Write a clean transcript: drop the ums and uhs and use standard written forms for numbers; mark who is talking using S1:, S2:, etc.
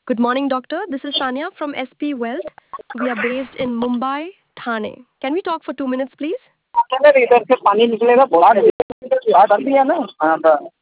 S1: Good morning, doctor. This is Sanya from SP Wealth. We are based in Mumbai, Thane. Can we talk for 2 minutes, please?
S2: इधर से पानी निकलेगा, बुला कर दिया ना। हाँ,